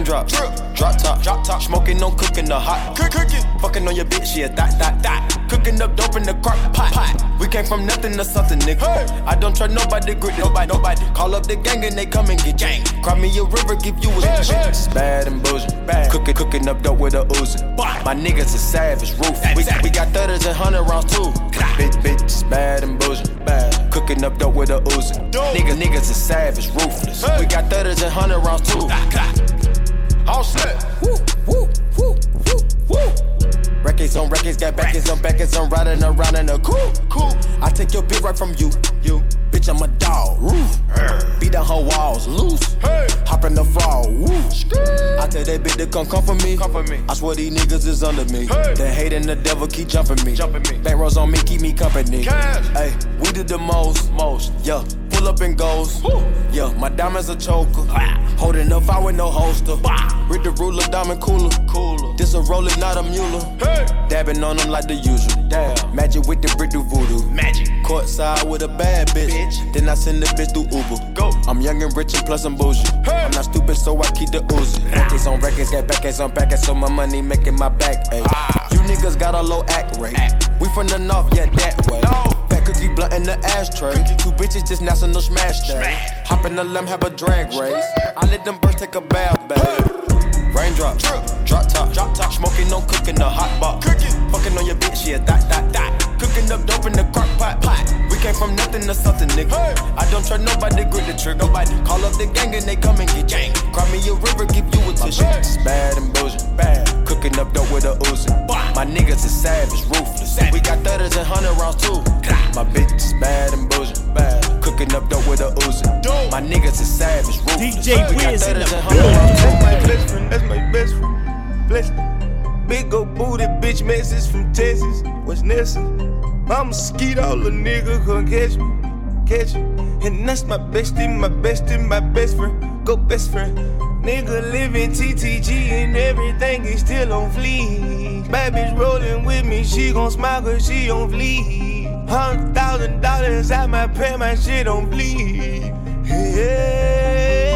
Raindrop, drop top, smoking on cooking the hot, cooking, fucking on your bitch, yeah, that, cooking up dope in the crock pot. We came from nothing to something, nigga. Hey. I don't trust nobody, grip nobody. Call up the gang and they come and get gang. Cry me a river, give you a bitch. Bad and bullshit, bad. Cooking up dope with a Uzi. My niggas are savage, ruthless. We got 30s and 100 rounds too. Bitch, bad and bullshit, bad. Cooking up dope with a Uzi. Niggas are savage, ruthless. We got 30s and 100 rounds too. All set. Records on records, got backers on backers. I'm riding around in a cool. I take your bitch right from you. Bitch, I'm a dog. Beat down her walls, loose. Hop in the fall. I tell that bitch to come for me. I swear these niggas is under me. The hate and the devil keep jumping me. Bank rolls on me, keep me company. Hey, we did the most. Yeah, pull up and goes. Yeah, my diamonds a choker. Holding up, I with no holster. Read the ruler, diamond cooler. This a roller, not a mule. Dabbing on them like the usual. Magic with the brick do voodoo. Magic. Courtside with a bad bitch. Then I send the bitch through Uber. Go. I'm young and rich and plus I'm bougie. I'm not stupid, so I keep the Uzi. Records on records, got backers on backers, so my money making my back ache. You niggas got a low act rate. We from the north, yeah, that way. Fat cookie blunt in the ashtray. Two bitches just national smash day. Hop in the limb, have a drag race. I let them birds take a bath, babe. Raindrop, drop top, smoking on cooking the hot pot. Fucking on your bitch, yeah, that. Cooking up dope in the crock pot. We came from nothing to something, nigga. I don't trust nobody, grip the trigger. Call up the gang and they come and get gang. Cry me a river, give you a tissue. Bad and bullshit, bad. Cooking up dope with a Uzi. My niggas is savage, ruthless. We got 30s and 100 rounds too. My bitch is bad and bullshit, bad. Cooking up dope with a Uzi. My niggas is savage, ruthless. DJ Wiz in the building. That's my best friend. Bless me. Big ol' booty bitch message from Texas. What's necessary? I'ma skeet all the nigga come catch me. And that's my bestie, my best friend. Go best friend. Nigga living TTG and everything is still on fleek. Bad bitch rolling with me, she gon' smile cause she on fleek. $100,000 out my pay, my shit on bleed. Yeah.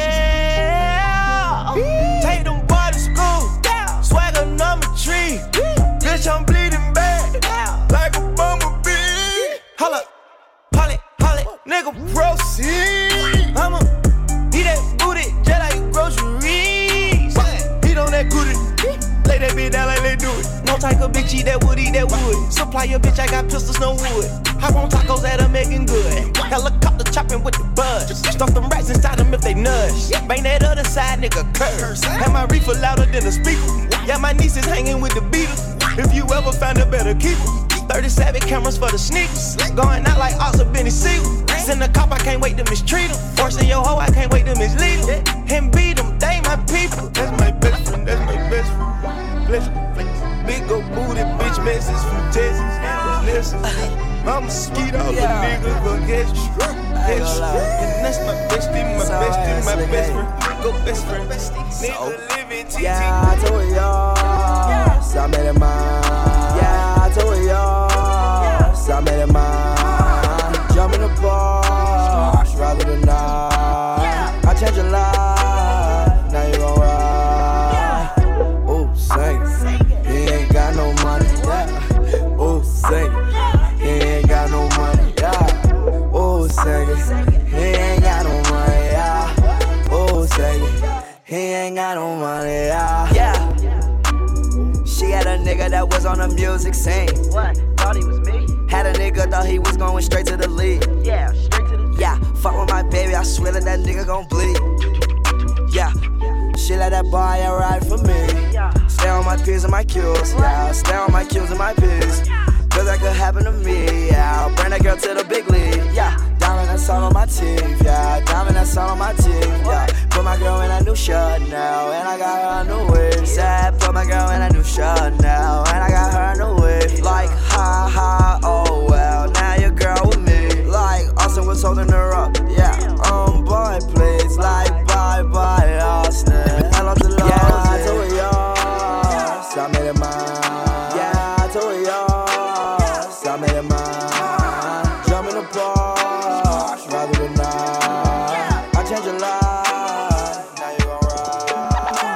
Take them boys to school, swagger number 3. Bitch, I'm bleeding bad, like a bumblebee. Holla, holly, nigga, proceed. I'ma eat that booty just like groceries. Eat on that goodie, lay that bitch down like they do it. No type of bitch eat that wood, Supply your bitch, I got pistols, no wood. Hop on tacos that are making good. Helicopter chopping with the buzz. Stuff them rats inside them if they nudge. Bang that other side, nigga, curse. Have my reefer louder than a speaker. Yeah, my niece is hanging with the Beatles. If you ever find a better keeper. 37 cameras for the sneakers. Going out like Ox or Benny Siegel. Send a cop, I can't wait to mistreat him. Forcing your hoe, I can't wait to mislead him. And beat them, they my people. That's my best friend, Bless you. Big ol' booty bitch message from Texas. Listen, I'ma skeet all the niggas gon' catch you. And that's my bestie, my best friend. Go best friend. Nigga living TT. Yeah, I told y'all, so I made it mine. Yeah, I told y'all, so I made it mine. Jump in the bar, rather than not. I change your life, now you gon' ride. Oh, sing it. He ain't got no money, yeah. Oh, sing it. He ain't got no money, yeah. Oh, sing it. He ain't got no money, yeah. Oh, sing it. He ain't got no money, yeah. Yeah. She had a nigga that was on the music scene. What? Thought he was me? Had a nigga thought he was going straight to the league. Yeah, straight to the Yeah, fuck with my baby, I swear that nigga gon' bleed. Yeah, she let that boy ride for me. Stay on my P's and my Q's, yeah. Stay on my Q's and my P's. Cause that could happen to me, yeah. I'll bring that girl to the big league, yeah. Diamond that's all on my teeth, yeah. Diamond that's all on my teeth, yeah. Put my girl in a new shirt now, and I got her a new wave. Said, put my girl in a new shirt now, and I got her a new wave. Like, ha ha, oh well, now your girl with me. Like, Austin was holding her up, yeah. Boy, please, like, bye bye, Austin. Hello to Lord, yeah, I told y'all, so I made it mine. Yeah, I told y'all, so I made it mine. Jump in the Porsche, rather than not. I change your life, now you gon' ride.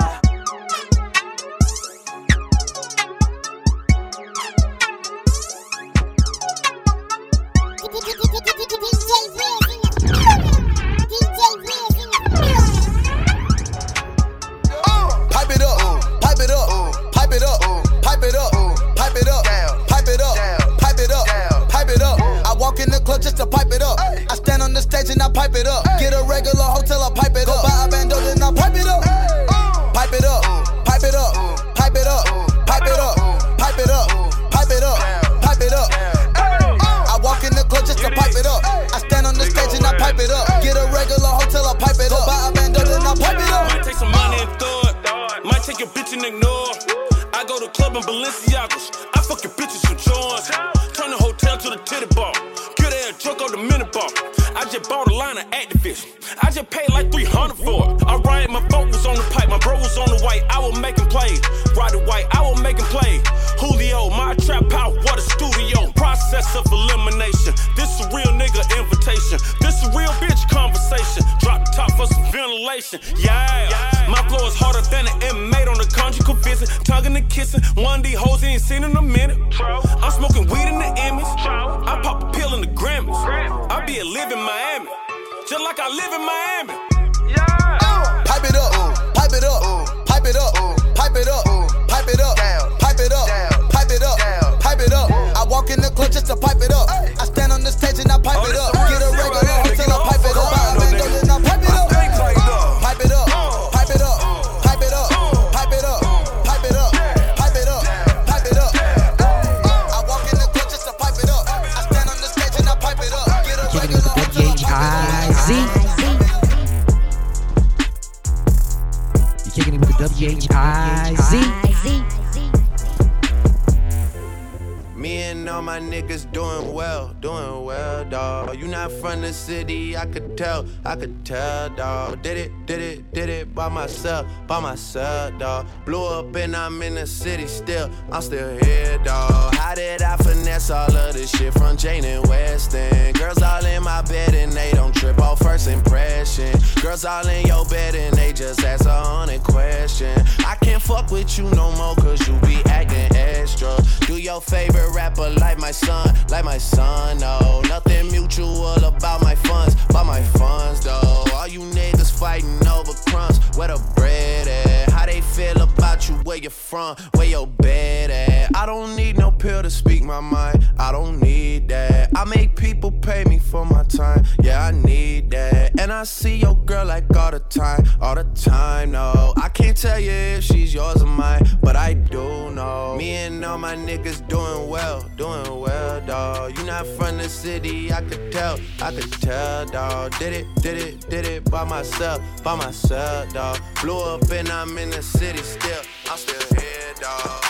it up. Get a regular hotel, I pipe it up. Buy a bando, then I pipe it up. Pipe it up, pipe it up, pipe it up, pipe it up, pipe it up, pipe it up, pipe it up. I walk in the club just to pipe it up. I stand on the stage and I pipe it up. Get a regular hotel, I pipe it up. Buy a bando, then I pipe it up. Might take some money and throw it. Might take your bitch and ignore. I go to club in Balenciagas. I fuck your bitches with joints. Turn the hotel to the titty bar. Get her a truck on the mini bar. I just bought a line of Actavis. I just paid like $300 for it. I ride, my boat was on the pipe. My bro was on the white. I will make him play. Ride the white, I will make him play. Julio, my trap power, what a studio. Process of elimination. This a real nigga invitation. This a real bitch conversation. Drop the top for some ventilation. Yeah. My flow is harder than an inmate on the conjugal visit. Tugging and kissing. One of these hoes ain't seen in a minute. I'm smoking weed in the image. I pop a pill in the Grammys. I be a live in Miami. Just like I live in Miami. Pipe it up, pipe it up, pipe it up, pipe it up, pipe it up, pipe it up, pipe it up, pipe it up. I walk in the club just to pipe it up. I stand on the stage and I pipe it up. Get a regular hotel, I pipe it up. Buy a bando, then I pipe it up. Pipe it up, pipe it up, pipe it up, pipe it up, pipe it up, pipe it up, pipe it up. I walk in the club just to pipe it up. I stand on the stage and I pipe it up. Get a regular hotel, I pipe it up. Kicking it with the WHIZ. Me and all my niggas doing well, dawg. You not from the city, I could tell, dawg. Did it by myself, dawg. Blew up and I'm in the city still, I'm still here, dawg. How did I finesse all of this shit from Jane and Weston? Girls all in my bed and they don't trip off first impression. Girls all in your bed and they just ask 100 questions. I can't fuck with you no more cause you be acting extra. Do your favorite rapper like my son, no. Nothing mutual about my funds, though. All you niggas fighting over crumbs, where the bread at? How they feel about you, where you from, where your bed at? I don't need no pill to speak my mind, I don't need that. I make people pay me for my time, yeah, I need that. And I see your girl like all the time, no. I can't tell you if she's yours or mine, but I do know. Me and all my niggas doing well, dawg. You not from the city, I could tell, dawg. Did it by myself, dawg. Blew up and I'm in the city still, I'm still here, dawg.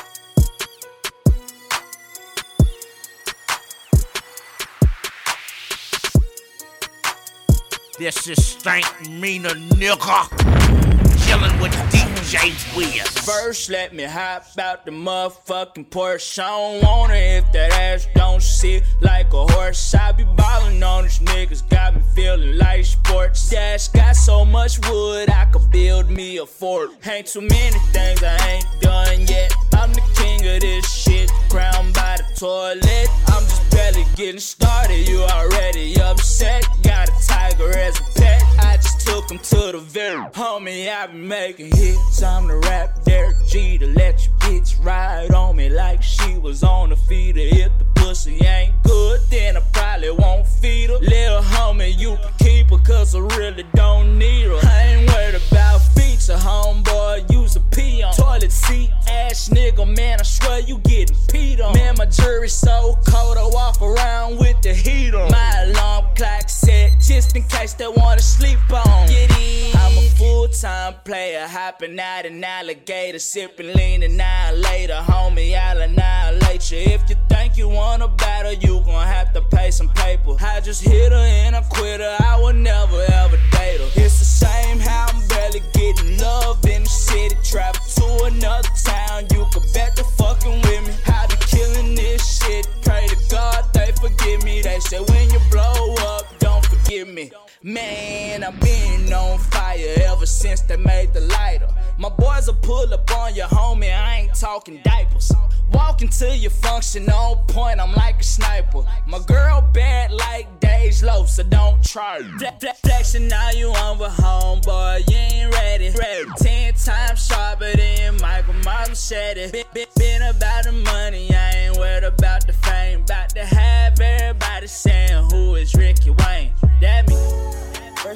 This is Stank Mina nigga, chillin' with DJ Wiz. First, let me hop out the motherfucking Porsche. I don't want it if that ass don't sit like a horse. I be ballin' on these niggas, got me feeling like sports. Dash got so much wood, I could build me a fort. Ain't too many things I ain't done yet. I'm the king of this shit, crowned by the toilet. I'm just barely getting started, you already upset. Got a tiger as a pet, I just took him to the very. Homie, I be making hits, I'm the rap Derek G to let your bitch ride on me like she was on the feeder. If the pussy ain't good, then I probably won't feed her. Little homie, you can keep her, cause I really don't need her. I ain't worried about feature, homeboy, use a pee on. Toilet seat, ass nigga, man, I swear you getting peed on. Man, my jury's so cold, I walk around with the heat on. My alarm clock set, just in case they wanna sleep on. I'm a full-time player, hopping out an alligator, sipping lean annihilator. Homie, I'll annihilate you. If you think you want a battle, you gon' have to pay some paper. I just hit her and I quit her, I would never ever date her. It's the same how I'm barely getting love in the city. Travel to another town, you can bet the fucking with me. I be killing this shit, pray to God they forgive me. They say when you blow up, don't forgive me. Man, I've been on fire ever since they made the lighter. My boys will pull up on your homie, I ain't talking diapers. Walking to your function on point, I'm like a sniper. My girl bad like Dej Loaf, so don't try. Flexing now you on with homeboy, you ain't ready. 10 times sharper than Michael Machete. Been about the money, I ain't worried about the fame. About to have everybody saying who is Ricky Wayne. That me.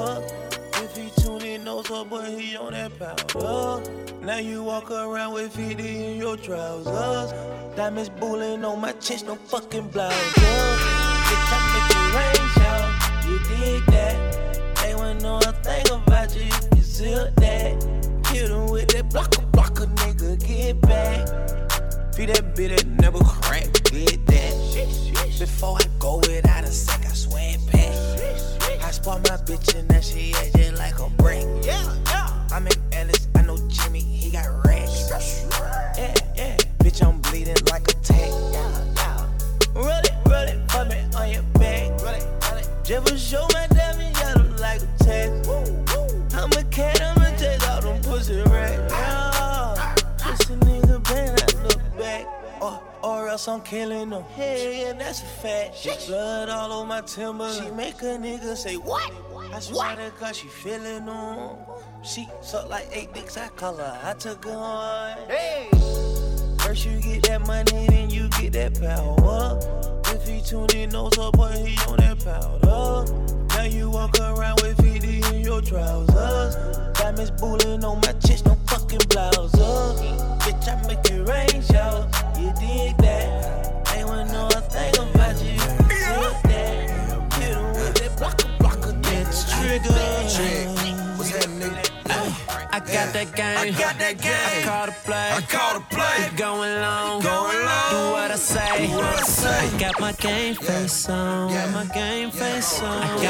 power. If he tune in, knows up, but he on that powder. Now you walk around with 50 in your trousers. Diamonds bullying on my chest, no fucking blouse. Bitch, I make it rain shower. You dig that? They wouldn't know a thing about you. You can zip that. Hit him with that blocker, nigga, get back. Feed that bitch that never crack, get that. Before I go without a sec, I swear it back. I spot my bitch and now she just like a brick. I'm in Ellis, I know Jimmy, he got racks. Yeah, bitch, I'm bleeding like a tank. Roll it, put me on your back. Just show my diamond yellow like a text. I'm a cat, I'ma take all them pussy racks. Pussy nigga bang, I look back. Or else I'm killing them. Yeah, that's a fact. She blood all over my timber. She make a nigga say, what? I swear to God, she feeling them. She suck like 8 dicks, I call her. I took her on. Hey! First you get that money, then you get that power. If he tune in, knows up, but he on that powder. Now you walk around with 50 in your trousers. Diamonds bullying on my chest, no fucking blouse. Bitch, I make it rain shower. You dig that? They wouldn't know a thing about you. You dig that? Hit him with that blocker, bitch. Trigger. What's happening? I got that game. I call the play. It's going long. Do what I say. I got my game face on. I got my game face on. I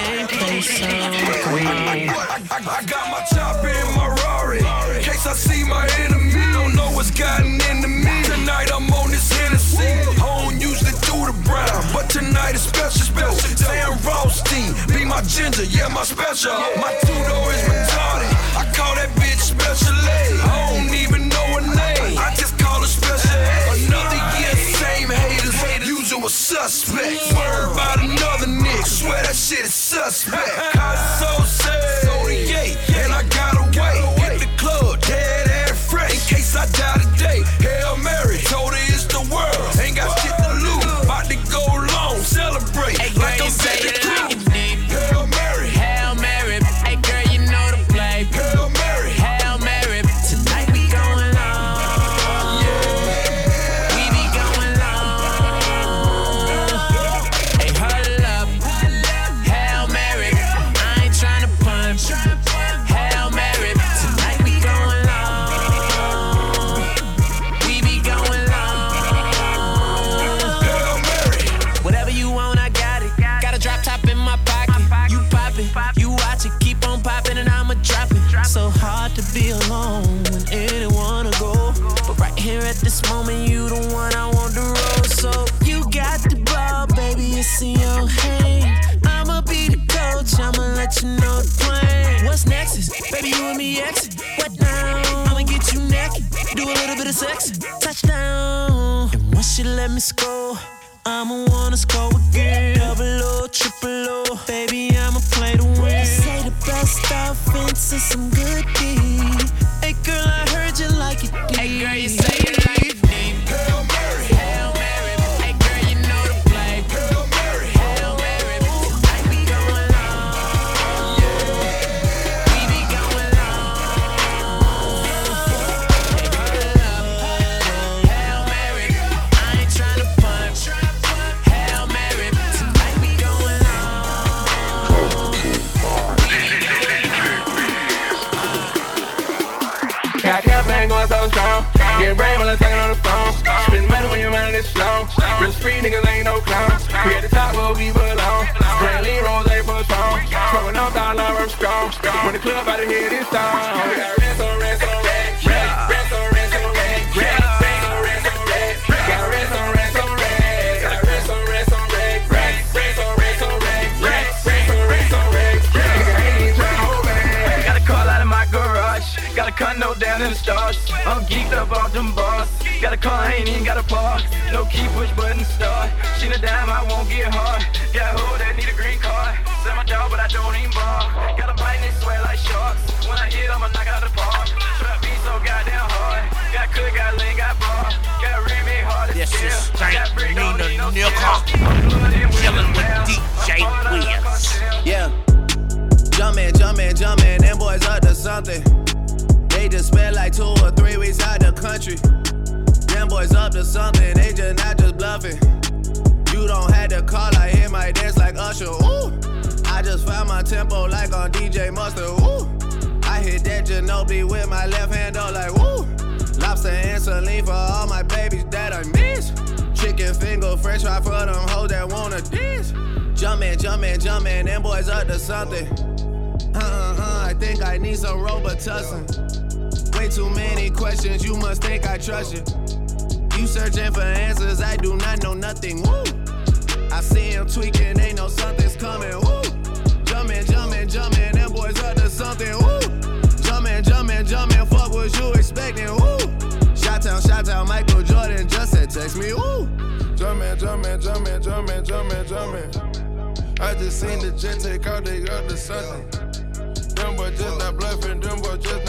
got my chopper in my Rari. In case I see my enemy, don't know what's gotten into me. Tonight I'm on this Hennessy. I don't usually do the brown, but tonight is special. Sam Rothstein, be my ginger, yeah, my special. My two-door is retarded. I call that bitch special ed. I don't even know her name. I just call her special ed. Another year, same haters. Usual suspect. Word about another nigga. Swear that shit is suspect. Cause so sad. So the gate, and I gotta wait. Hit the club, dead air fresh. In case I die today. Hail Mary, told her it's the world. Ain't got shit to lose. About to go long, celebrate. Hey, like I'm say it like it deep. Hail Mary. Hail Mary. Hey girl, you know the play. Hail Mary. Hail Mary. Tonight we going long. We be going long. Hey, huddle up. Hail Mary. I ain't tryna punch. Hail Mary. Tonight we going long. We be going long. Hail Mary. Whatever you want, I got it. Got a drop top in my pocket. You pop it, you watch it, keep on popping and I'ma drop it. So hard to be alone when anyone to go. But right here at this moment, you the one I want to roll. So you got the ball, baby, it's in your hand. I'ma be the coach, I'ma let you know the plan. What's next is, baby, you and me exit. What now? I'ma get you naked, do a little bit of sex. Touchdown. And once you let me score, I'ma wanna score again. Double O, triple O, baby, I'ma play to win. Say the best offense is some good D. Hey girl, I heard you like it deep. Hey girl, you say you like it deep. Hail Mary. Hail Mary. Hey girl, you know the play. Hail Mary. Hail Mary. Tonight we going long. We be going long. Hey, huddle up. Hail Mary. I ain't tryna punch. Hail Mary. Tonight we going long. Got campaign going so strong. Get brave while I'm talking on the phone. Spend money when your mind is slow. Risk free niggas ain't no clowns. We at the top where we belong. Brand lean rolls ain't for strong. Smoking off dollar, I'm strong. When the club out of here this time. We got rest on rest on rest. Rest on rest on rest. Rest on rest on rest. Got rest on rest on rest. Got rest on rest on rest. Rest on rest on rest. Rest on rest on rest. Nigga ain't tryna hold back. Got a call out of my garage. Got a condo down in the stars. I'm geeked up off them bars. Got a car, I ain't even got a park. No key, push button, start. She a dime, I won't get hard. Got a hoe that need a green card. Sell my dog, but I don't even bar. Got a bite and they sweat like sharks. When I hit, I'ma knock out the park. Trap beat so goddamn hard. Got cook, got lean, got bar. Got rim, ain't hard to This steal. is Saint Got brick, don't need no Nina steel. Chilling with DJ Wiz. Yeah. Jump something. They just spent like 2 or 3 weeks out the country. Them boys up to something, they just not just bluffing. You don't have to call, I hit my dance like Usher, ooh. I just found my tempo like on DJ Mustard, ooh. I hit that Ginobili with my left hand, though, like, woo. Lobster and saline for all my babies that I miss. Chicken finger, french fry for them hoes that wanna dance. Jumpin', them boys up to something. I think I need some Robitussin. Way too many questions, you must think I trust you. You searching for answers, I do not know nothing, woo. I see him tweaking, they know something's coming, woo. Jumpin', them boys up to something, woo. Jumpin', fuck what you expecting, woo. Shot-town, Michael Jordan just said text me, woo. Jumpin'. I just seen the jet take out, they up to something. Them boys just not bluffing, Jumpin',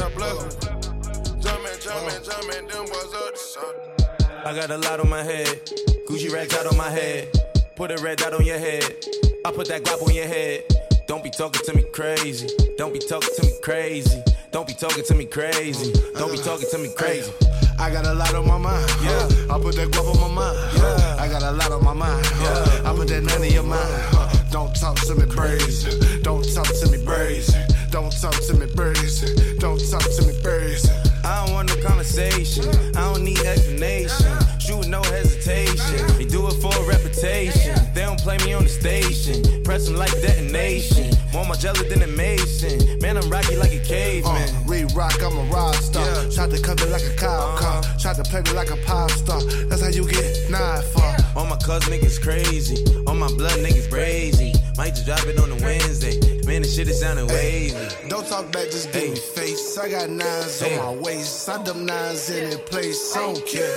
them boys up to something. I got a lot on my head, Gucci racks out on my head. Put a red dot on your head, I put that guap on your head. Don't be talking to me crazy, don't be talking to me crazy. Don't be talking to me crazy, don't be talking to me crazy. I got a lot on my mind, yeah. I put that guap on my mind, yeah. I got a lot on my mind, yeah. I put that none in your mind. Don't talk to me crazy, don't talk to me crazy. Don't talk to me crazy, don't talk to me crazy. I don't want no conversation, I don't need explanation. Shoot no hesitation, they do it for a reputation. They don't play me on the station, press them like detonation. More my jelly than a mason, man I'm rocky like a caveman. Re-rock, I'm a rock star. Yeah. Tried to cut me like a cow car, tried to play me like a pop star. That's how you get knife for. All my cousin niggas crazy, all my blood niggas brazy. Might just drop it on a Wednesday, man the shit is sounding wavy. Don't talk back, just give me face. I got nines on my waist, I dumb nines in their place, I don't care.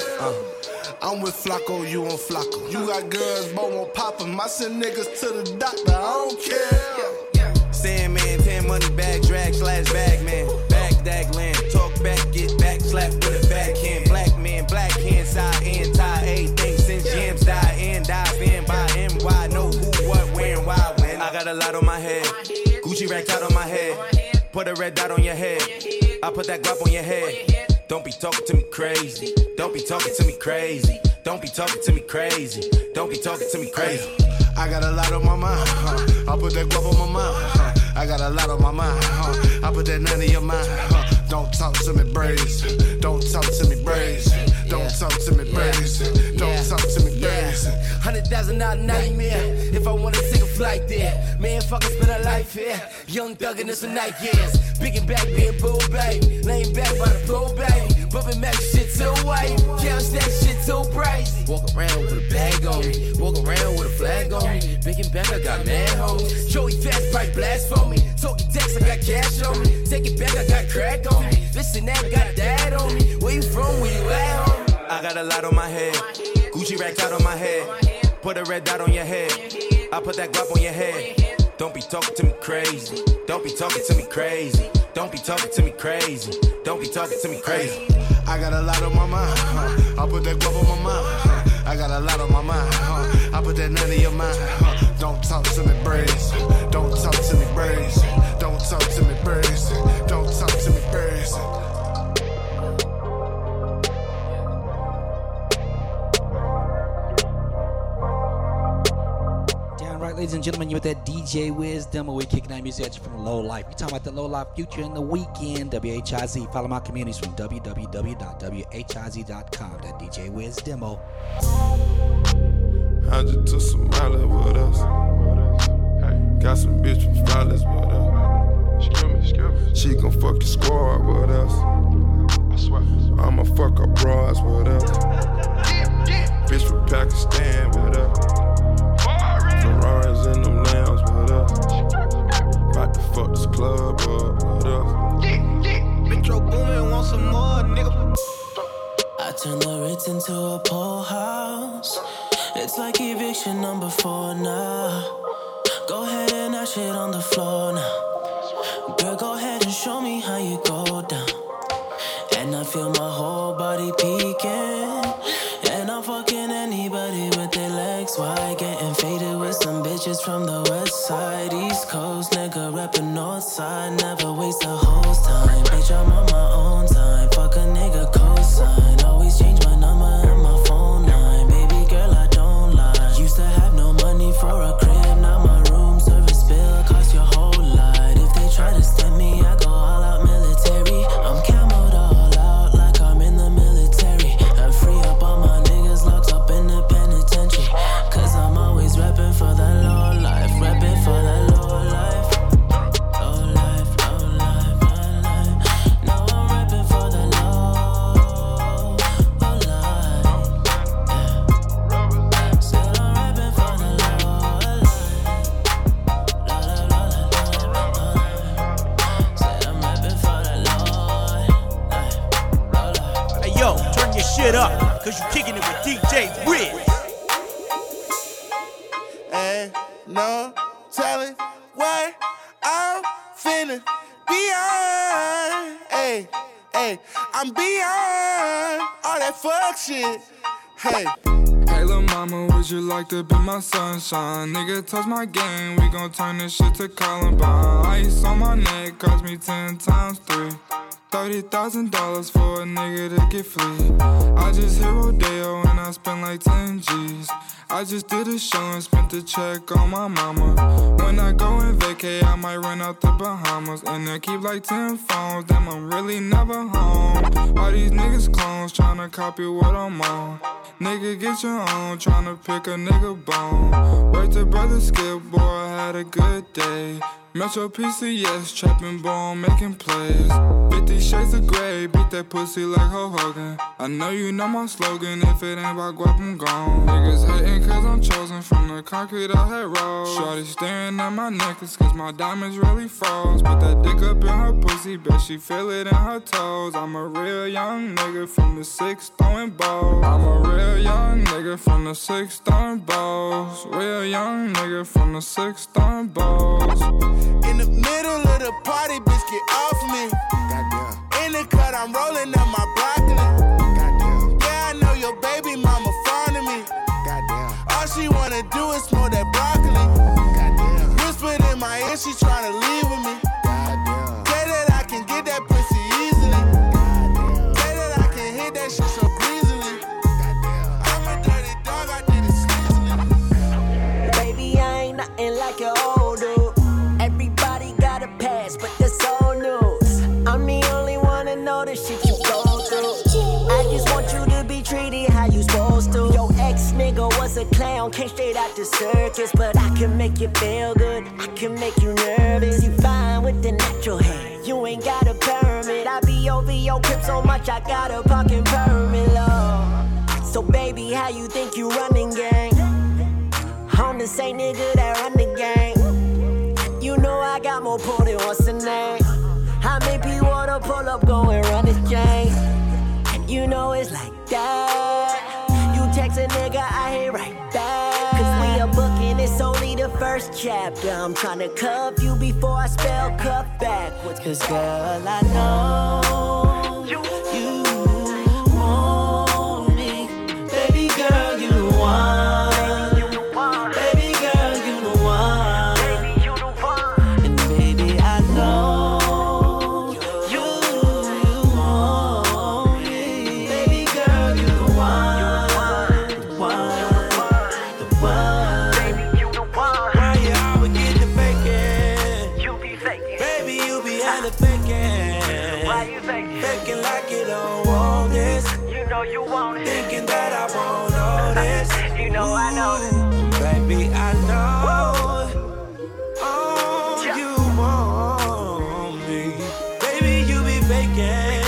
I'm with Flacco, you on Flacco. You got girls, but won't pop them. I send niggas to the doctor, I don't care. Sandman, 10 money bag, drag, slash bag, man. Back, land, talk back, get back, slap with a backhand. Black man, black hand, side end, tie, everything since jams die in, dive in by NY. Know who, what, where, and why, when. I got a lot on my head, Gucci racked out on my head. Put a red dot on your head, I put that guap on your head. Don't be talking to me crazy, don't be talking to me crazy. Don't be talking to me crazy, don't be talking to me crazy. I got a lot on my mind, I put that guap on my mind. I got a lot on my mind, I put that none in your mind. Don't talk to me crazy, don't talk to me crazy. Don't talk to me crazy, don't talk to me crazy. $100,000 nightmare, if I wanna take a flight there. Man, fucking spend a life here, young thug in this for night years. Big and back, being bull, baby. Laying back by the pool, baby. Bumping Mac shit too white, count that shit too crazy. Walk around with a bag on me, walk around with a flag on me. Big and back, I got mad hoes. Joey fast, bright blast for me. Talking text, I got cash on me. Take it back, I got crack on me. Listen, that got that on me. Where you from, where you at, homie? I got a lot on my head, Gucci racked out on my head. Put a red dot on your head, I put that guap on your head. Don't be talking to me crazy, don't be talking to me crazy. Don't be talking to me crazy, don't be talking to me crazy. I got a lot on my mind, I put that guap on my mind. I got a lot on my mind, I put that none in your mind. Don't talk to me crazy, don't talk to me crazy. Don't talk to me crazy, don't talk to me crazy. Ladies and gentlemen, you're with that DJ Wiz demo. We're kicking out music at you from Low Life. We're talking about the Low Life future in the weekend. WHIZ. Follow my communities from www.whiz.com. That DJ Wiz demo. I just took some mileage with us. Got some bitch from flawless with us. She gon' fuck your squad with us. I'ma fuck her bras with us. Bitch from Pakistan with us. Ferraris in them lambs with us. About to fuck this club up with us. Metro Boomin want some more, nigga. I turn the Ritz into a pool house. It's like eviction number 4 now. Go ahead and dash it on the floor now. Girl, go ahead and show me how you go down. And I feel my whole body peeking. And I'm fucking anybody with their legs wide. Getting faded with some bitches from the west side. East Coast nigga up the north side, never waste a host time. Bitch, I'm on my own time. Fuck a nigga cosign. Always change my number and my phone line. Baby girl, I don't lie. Used to have no money for a crib, now my room service bill cost your whole lot. If they try to stem me, I go all out military. I'm camoed all out like I'm in the military. And free up all my niggas locked up in the penitentiary. Cause I'm always reppin' for the low life, reppin' for the low life. Low life, low life, low life. No, I'm reppin' for the low life. Yeah. Said I'm reppin' for the low life. Said I'm reppin' for the low life. Hey yo, turn your shit up, cause you kicking it with DJ Wiz. Ain't no telling what I'm finna beyond. Hey, hey, I'm beyond all that fuck shit. Hey. Hey lil' mama, would you like to be my sunshine? Nigga, touch my game, we gon' turn this shit to Columbine. Ice on my neck cost me 10 times 3. $30,000 for a nigga to get free. I just hit Rodeo and I spent like 10 G's. I just did a show and spent the check on my mama. When I go and vacay, I might run out the Bahamas. And I keep like 10 phones, damn, I'm really never home. All these niggas clones tryna copy what I'm on. Nigga, get your own, tryna pick a nigga bone. Word to brother Skip, boy, I had a good day. Metro PCS, trapping bone, making plays. 50 shades of gray, beat that pussy like Hulk Hogan. I know you know my slogan, if it ain't about guap, I'm gone. Niggas hating cause I'm chosen from the concrete I had rolled. Shorty staring at my necklace cause my diamonds really froze. Put that dick up in her pussy, bet she feel it in her toes. I'm a real young nigga from the 6 throwing balls. I'm a real young nigga from the 6 throwing balls. Real young nigga from the 6 throwing balls. In the middle of the party, bitch, get off me. Goddamn. In the cut, I'm rolling up my broccoli. Goddamn. Yeah, I know your baby mama fond of me. Goddamn. All she wanna do is smoke that broccoli. Goddamn. Whispered in my ear, she tryna leave with me. Goddamn. Say that I can get that pussy easily. Goddamn. Say that I can hit that shit so breezily. Goddamn. I'm a dirty dog, I did it sleazily. Baby, I ain't nothing like your old dude. Everybody got a pass, but that's old news. I'm the only one that know the shit you go through. I just want you to be treated how you supposed to. Your ex nigga was a clown, came straight out the circus. But I can make you feel good, I can make you nervous. You fine with the natural hair, you ain't got a permit. I be over your crib so much, I got a parking permit, Lord. So baby, how you think you running gang? I'm the same nigga that run the game. You know I got more pull than what's the name. How many people wanna pull up, go and run this chain? You know it's like that. You text a nigga, I hit right back. Cause we are booking, it's only the first chapter. I'm tryna cuff you before I spell cuff backwards. Cause girl, I know you want me. Baby girl, you want. You want it. Thinking that I won't notice. You know I know this. Baby, I know. Oh, you want me. Baby, you be faking.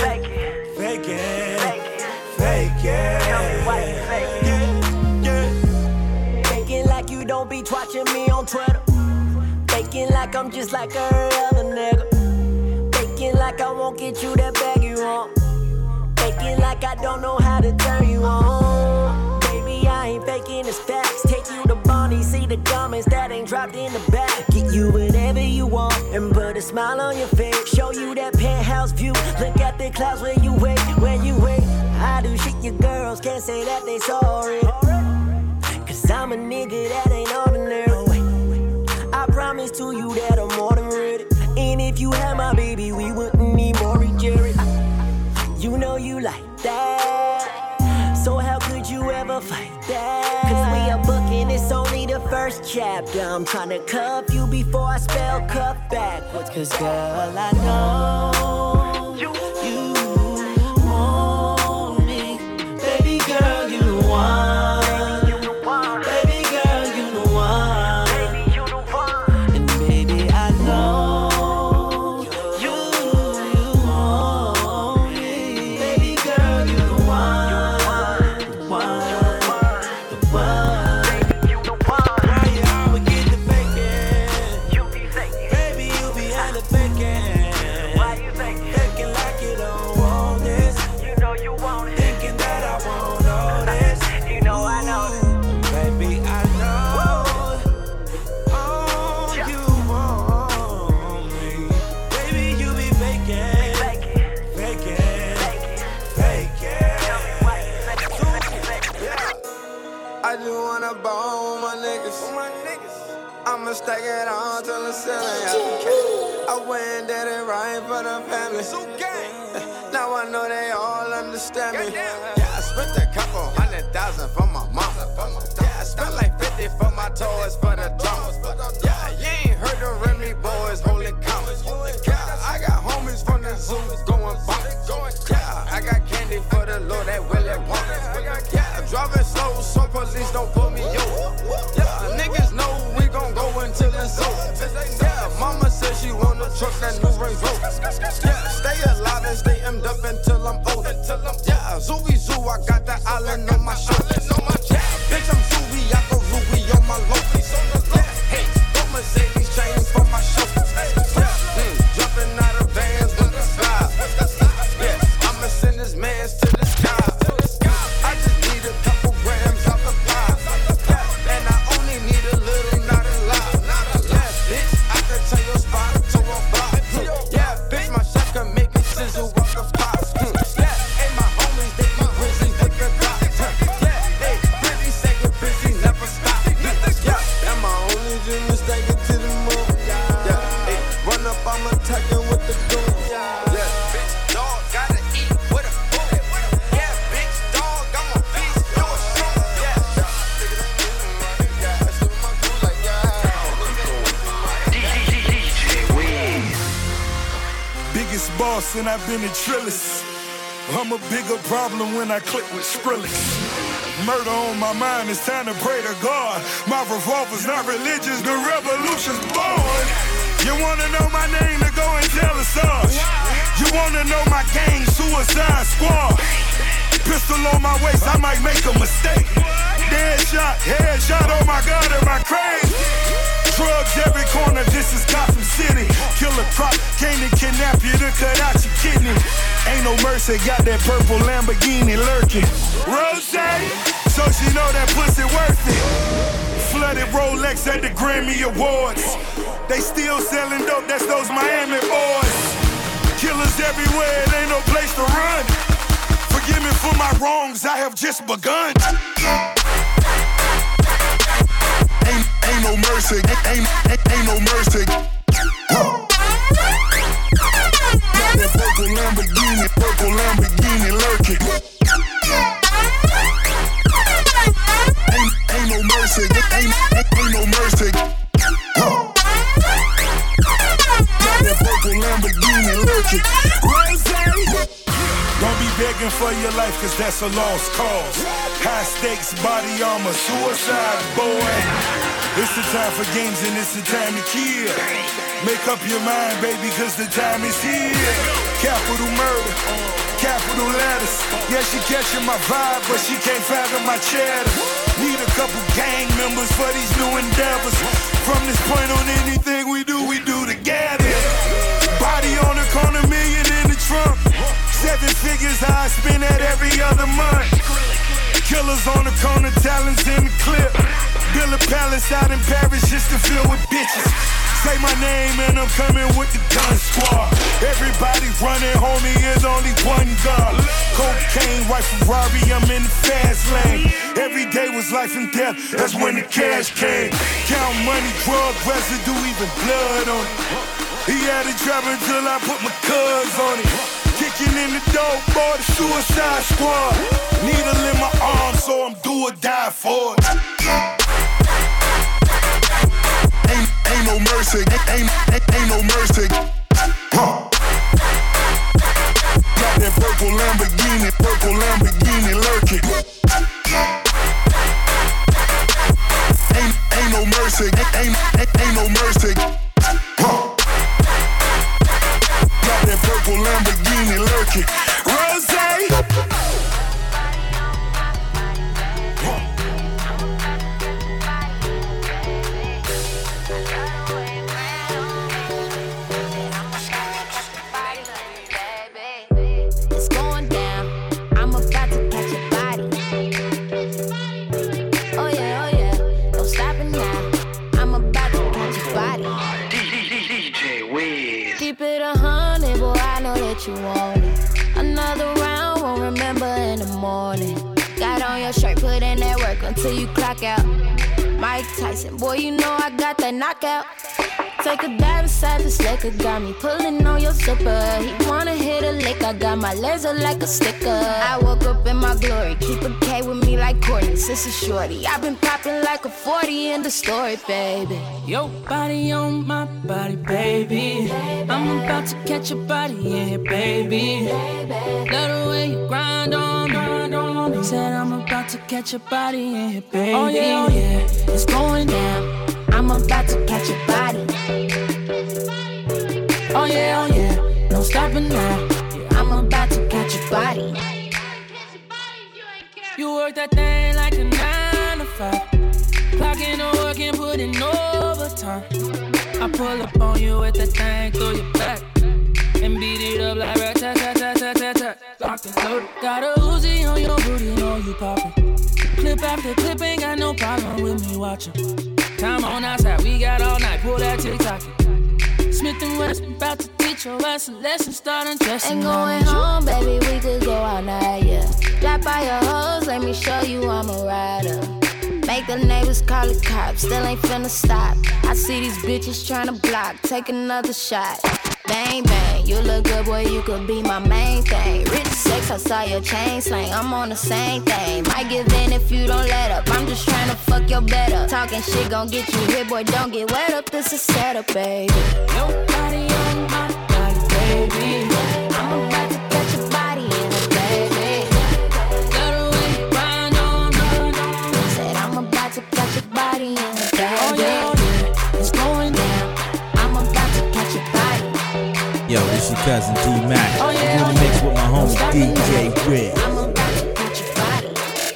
Faking like you don't be watching me on Twitter. Faking like I'm just like every other nigga. Faking like I won't get you that bag you want. Faking like I don't know how to turn you on. Baby, I ain't faking, it's facts. Take you to Bonnie, see the garments that ain't dropped in the back. Get you whatever you want and put a smile on your face. Show you that penthouse view. Look at the clouds where you wait, I do shit your girls can't say that they sorry. Cause I'm a nigga that ain't ordinary. I promise to you that I'm more than ready. And if you had my baby, we wouldn't need Maury Jarrett. You know you like that, so how could you ever fight that? Cause we are booking, it's only the first chapter. I'm trying to cuff you before I spell cuff backwards. Cause girl, I know you want me. Baby girl, you the one. Baby girl, you the one. And baby, I know you want me. Baby girl, you the one. The one. Why you always get the faking? You be faking. Baby, you be hella faking. Why you faking? Faking like you don't want this. You know you want it. Thinking that I won't know this. You know I know this. Baby, I know. Oh, you want me. Baby, you be faking. Faking. I just wanna ball with my niggas. I'ma stack it on till the ceiling. I went and did it right for the family. Now I know they all understand me. Yeah, I spent a couple $100,000 for my mama. Yeah, I spent like 50 for my toys for the drama. Yeah, you ain't heard the Remy boys holy commas. Yeah, I got homies from the zoo going bonkers. Yeah, I got candy for the Lord that Willie Wonka. Yeah, I'm driving slow so police don't pull me over. Yeah, niggas know we gon' go until it's over. Yeah, mama said she want a truck that new Range Rover. Yeah, stay alive and stay emmed up until I'm older. Yeah, Zooey Zoo, I got the island on my shoulders. Yeah, bitch, I'm Zooey, I go Louis on my loafy. Yeah, hey, don't Mercedes chains for my shoulders. Yeah, jumping out of vans with the slide. Yeah, I'ma send this man's to the sky. I just need a couple grams off the pie. Yeah, and I only need a little, not a lot. Yeah, bitch, I can tell your spot to a block. Yeah, bitch, my chef can make it sizzle up the pot. Yeah, and my homies, they be busy with the clock. Yeah, hey, busy, second busy, never stop. Yeah, and my homies just mistake it to the moon. Yeah, hey, run up, I'm attacking with the goon. Yeah, bitch, dog, gotta eat with a boot. Yeah, bitch, dog, I'm a beast, you a shoot. Yeah, DJ Wiz. Biggest boss and I've been a Trillis. I'm a bigger problem when I click with Skrillex. Murder on my mind, it's time to pray to God. My revolver's not religious, the revolution's born. You wanna know my name, to go and tell us all. You wanna know my gang, Suicide Squad. Pistol on my waist, I might make a mistake. Dead shot, headshot, oh my God, am I crazy? Drugs every corner, this is Gotham City. Killer Croc, came to kidnap you to cut out your kidney. Ain't no mercy, got that purple Lamborghini lurking. Rose, so she know that pussy worth it. Flooded Rolex at the Grammy Awards. They still selling dope, that's those Miami boys. Killers everywhere, it ain't no place to run. Forgive me for my wrongs, I have just begun. Ain't no mercy, ain't no mercy. Got that purple Lamborghini lurking. Ain't no mercy, ain't no mercy. Got that purple Lamborghini lurking. Don't be begging for your life, cause that's a lost cause. High stakes, body armor, suicide, boy. It's the time for games and it's the time to kill. Make up your mind, baby, cause the time is here. Capital murder, capital letters. Yeah, she catching my vibe, but she can't fathom my cheddar. Need a couple gang members for these new endeavors. From this point on, anything we do together. Body on the corner, million in the trunk. 7 figures, I spend that every other month. Killers on the corner, talents in the clip. Build a palace out in Paris just to fill with bitches. Say my name and I'm coming with the gun squad. Everybody running, homie, is only one gun. Cocaine, white Ferrari, I'm in the fast lane. Every day was life and death, that's when the cash came. Count money, drug residue, even blood on it. He had it dropping till I put my cuz on it. Kicking in the door, boy, the Suicide Squad. Needle in my arm, so I'm do or die for it. Ain't no mercy, ain't no mercy. Huh. Got that purple Lamborghini lurking. Ain't no mercy, ain't no mercy. Huh. Got that purple Lamborghini lurking. Rose. It's going down. I'm about to catch your body. Oh yeah. Don't stop it now. I'm about to catch your body. DJ Wiz. Keep it 100, boy, I know that you want it. Another round, won't remember in the morning. Got on your shirt, put in that work until you clock out. Mike Tyson, boy, you know I got that knockout. Take a dive inside this liquor, got me pulling on your zipper. He wanna hit a lick, I got my laser like a sticker. I woke up in my glory, keep a K with me like Courtney, sister shorty. I've been popping like a 40 in the story, baby. Your body on my body, baby. I'm about to catch your body in here, baby. Love the way you grind on me. Said I'm about to catch your body in here, baby. Oh yeah, it's going down. I'm about to catch your body. Oh yeah, no stopping now. I'm about to catch your body. You work that thing like a 9 to 5. Clocking the work and putting overtime. I pull up on you with that thing through your back and beat it up like rat-tat-tat-tat-tat-tat. Locked and loaded. Got a Uzi on your booty, know you poppin'. Clip after clip, ain't got no problem with me watching. Time on outside, we got all night, pull that TikTok. Smith & Wesson, about to teach your ass a lesson, start undressing. Ain't going home, baby, we could go all night, yeah. Drop by your hoes, let me show you I'm a rider. Make the neighbors call the cops, still ain't finna stop. I see these bitches tryna block, take another shot. Bang, bang, you look good, boy, you could be my main thing. Rich sex, I saw your chain slang, I'm on the same thing. Might give in if you don't let up, I'm just tryna fuck your bed up. Talking shit gon' get you hit, boy, don't get wet up, this is setup, baby. Your body on my body, baby. I'm about to catch your body in it, baby. Love the way you grind on me. Said I'm about to catch your body in it, baby. Oh yeah, it's going down. I'm about to catch your body. Yo, this your cousin D-Mac. Oh, yeah, I'm in the mix with my homie DJ Wiz. I'm about to catch your body.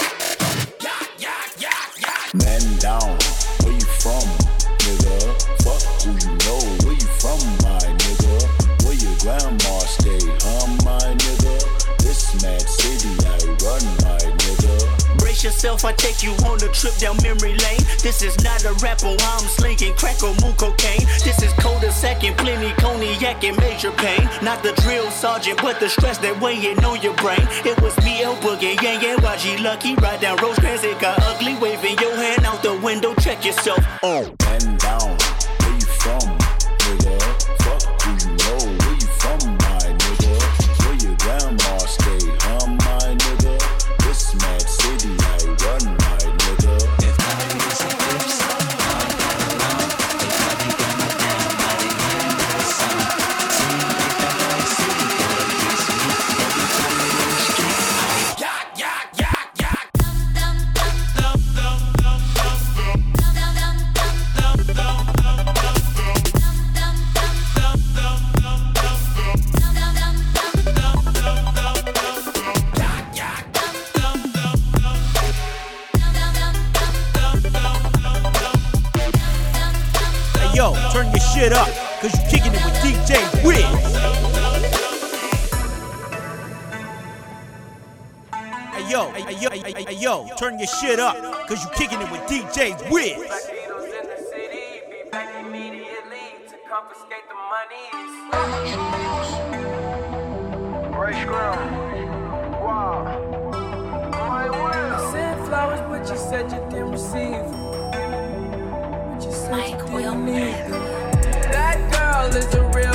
Man down, where you from, nigga? Fuck who you know, where you from, my nigga? Where your grandma stay, my nigga? This mad city I run, my nigga. Brace yourself, I take you on a trip down memory lane. This is not a rapper, I'm slinging crack or moon cocaine. This is cul-de-sac and plenty cognac and major pain. Not the drill sergeant, but the stress that weighing on your brain. It was me, El Boogie, Yang, YG Lucky. Ride down Rosecrans, it got ugly. Waving your hand out the window, check yourself. Man down, where you from, nigga? Fuck who you know, where you from, my nigga? Where your grandma stay, my nigga? This mad city I run, my nigga. Yo, turn your shit up, cause you kicking it with DJ Wiz. Hey yo, turn your shit up, cause you kicking it with DJ Wiz. Sent flowers, but you said you didn't receive. But you said you didn't need them. That girl is a real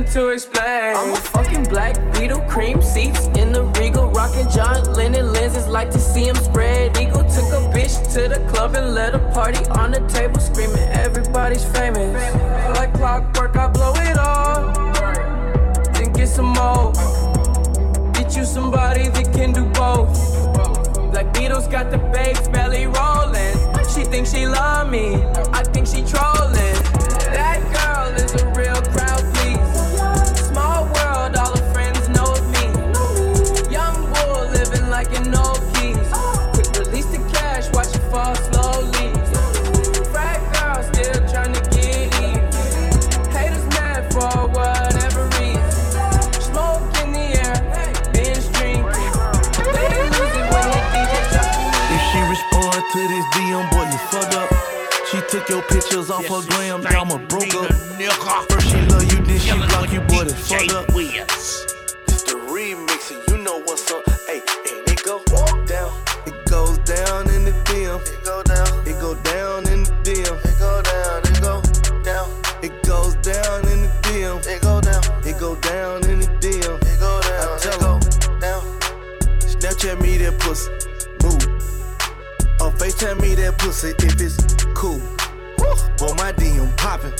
nothing to explain. I'm a fucking black Beetle, cream seats in the Regal, rockin' John Lennon lenses, like to see him spread eagle. Took a bitch to the club and let a party on the table, screaming everybody's famous. Like clockwork, I blow it all, then get some more. Get you somebody that can do both. Black Beetle's got the babes belly rolling. She thinks she love me, I think she trolling. That girl is a real crowd, please. Small world, all her friends know of me. Young bull living like an old keys. Quick release the cash, watch it fall slowly. Frat girl still trying to get even. Haters mad for whatever reason. Smoke in the air, binge drinking. They lose it when the DJ drops the music. If she respond to this DM, boy, you fucked up. She took your pictures off her gram, now I'm a broke up. First she love you, then she block you, boy, that's fucked up. It's the remix, and you know what's up. Hey, and it go down. It goes down in the DM. It go down. It go down in the DM. It go down. It go down. It goes down in the DM. It go down. It go down in the DM. It go down. I tell her down. Snapchat me that pussy. Move. Or FaceTime me that pussy if it's cool. Boy, my DM poppin'.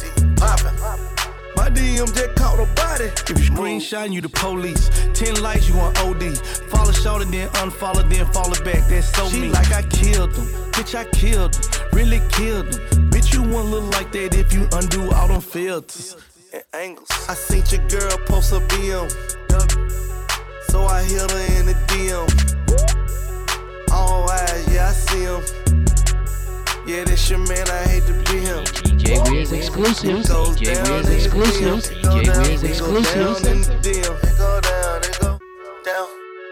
My DM just caught a body. If you screenshot, you the police. 10 likes, you on OD. Follow short and then unfollow, then follow back. That's so me. She like I killed them. Bitch, I killed them. Really killed them. Bitch, you won't look like that if you undo all them filters and angles. I seen your girl post a BM. So I hit her in the DM. All eyes, yeah, I see him. Yeah, that's your man, I hate to be him. DJ Wiz exclusives. DJ Wiz exclusives. DJ Wiz exclusives. It go down, it go down.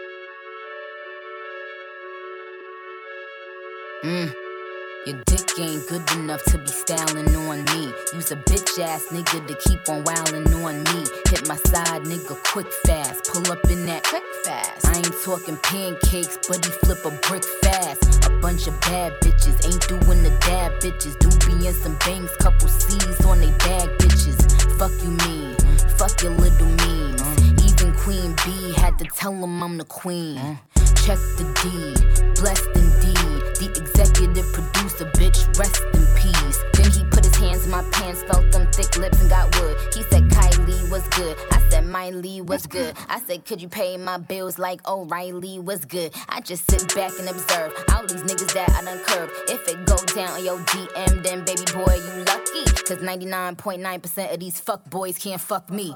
Your dick ain't good enough to be styling on me. You's a bitch ass nigga to keep on wildin' on me. Hit my side nigga quick fast. Pull up in that quick fast. I ain't talking pancakes, but he flip a brick fast. A bunch of bad bitches ain't doing the dab bitches. Do be in some bangs, couple C's on they bag bitches. Fuck you mean, fuck your little memes. Even Queen B had to tell him I'm the queen. Check the D, blessed indeed. The executive producer, bitch, rest in peace. Then he put his hands in my pants, felt them thick lips and got wood. He said, Kylie was good. I said, Miley was good. I said, could you pay my bills like O'Reilly was good? I just sit back and observe all these niggas that I done curved. If it go down on your DM, then baby boy, you lucky. Cause 99.9% of these fuck boys can't fuck me.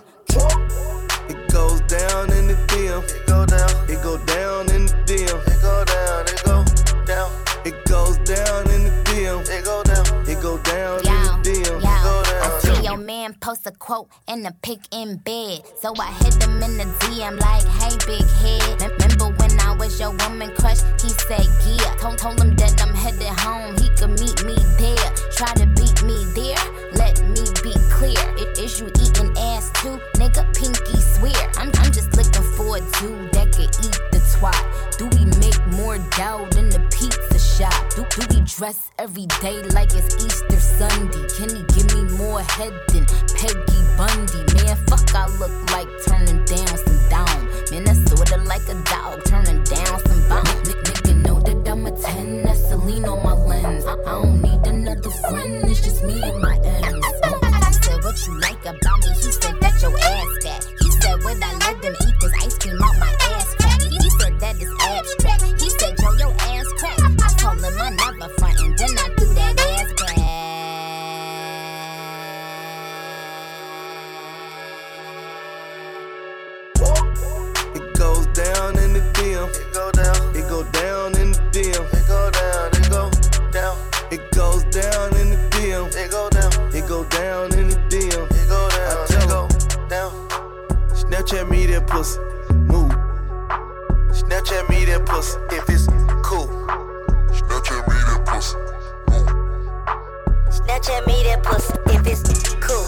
It goes down in the DM. It go down. It go down in the DM. It go down. It go down. It goes down in the DM. It go down. It go down in the DM. It go down. I see your man post a quote and a pic in bed, so I hit him in the DM like, hey big head. Remember when I was your woman crush? He said yeah. Told him that I'm headed home. He could meet me there. Try to beat me there. Let me be clear. Is you eating ass too, nigga? Pinky swear. I'm just looking for a dude that could eat the twat. Do we make more dough than the pizza shop? Do we dress every day like it's Easter Sunday? Can he give me more head than Peggy Bundy? Man, fuck, I look like turning down some down. Man, that's sorta like a dog turning down some bone. Nigga know that I'm a 10, that's Celine on my lens. I don't need another friend, it's just me and my ends. I said, what you like about me? He said that your ass fat. He said, would I let them eat this ice cream out my ass crack? He said that is abstract. He said, yo, your ass crack. I told him I never frontin', then I threw that ass back. It goes down in the DM. It go down. It go down in the DM. It go down. It go down. It goes down in the DM. It go down. It go down in the DM. It go down. I tell her down. Snapchat me that pussy. Move. Snapchat me that pussy if it's cool. Snapchat me that pussy. Move. Snapchat me that pussy if it's cool.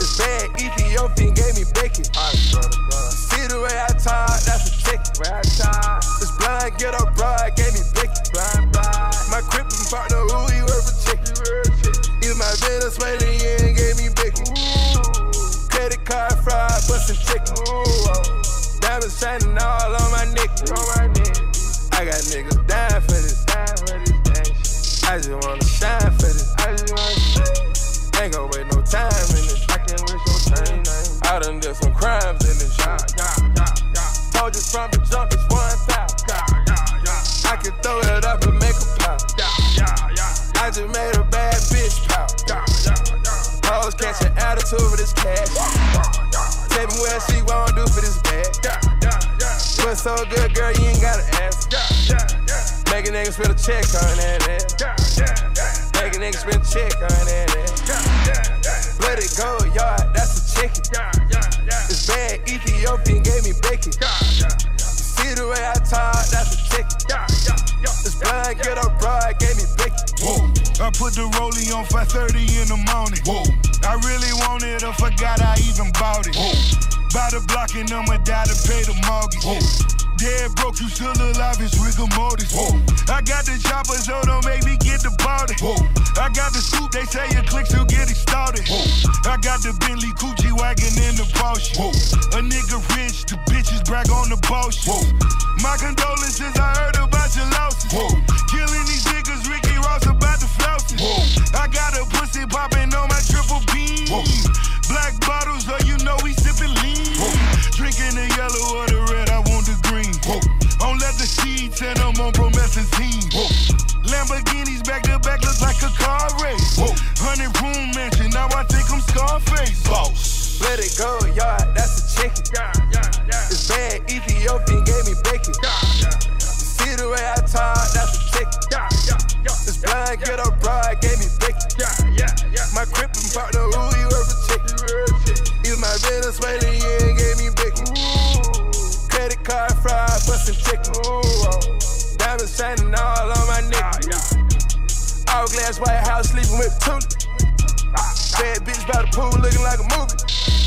This bad Ethiopian gave me bacon. See the way I talk, that's a chicken. This blind ghetto broad gave me bacon. My crippin' partner, who he worth for chicken. Even my Venezuelan gave me bacon. Credit card fraud, bustin' chicken. Diamonds shining all on my neck. I got niggas dying for this. I just wanna shine for this. Ain't gon' wait no time in this. I can't waste your time. I done did some crimes in this shit. Told you from the jump, it's 1,000. I can throw it up and make a pop. I just made a bad bitch pop. Hoes catch an attitude for this cash. Tell me what she won't do for this bag. But so good, girl, you ain't gotta ask. Make a nigga spend a check on that ass. Make a nigga spend a check on that ass. Let it go, yard, that's a chicken. This bad Ethiopian gave me bacon. See the way I talk, that's a chicken. This blind ghetto broad gave me bacon. Whoa. I put the rollie on 5:30 in the morning. Whoa. I really wanted it, I forgot I even bought it. Whoa. By the block and I'ma die to pay the mortgage. Whoa. Dead broke, you still alive, it's rigor mortis. Whoa. I got the chopper, so don't make me get the body. Whoa. I got the scoop, they say your clicks will get it started. Whoa. I got the Bentley Coochie wagon in the Porsche. Whoa. A nigga rich, the bitches brag on the bullshit. Whoa. My condolences, I heard about your losses. Whoa. Killing these niggas, Ricky Ross about the flouses. Whoa. I got a pussy popping on my triple beam. Whoa. Black bottles, so you know we sippin' lean. Whoa. Drinking the yellow or the red, I want the green. Whoa. On leather seats and I'm on promethazine. Whoa. Lamborghinis back to back look like a car race. Whoa. 100-room mansion, now I think I'm Scarface. Boss. Let it go, yard, that's a chicken. This bad Ethiopian gave me bacon. See the way I talk, that's a chicken. This blind ghetto broad gave me bacon. My crippin' partner, who he worth for chicken. Even my Venezuelan gave me bacon. Credit card fraud, bustin' chicken. Diamonds shining all on my neck. All glass White House sleeping with Tulip. Bad bitch by the pool looking like a movie.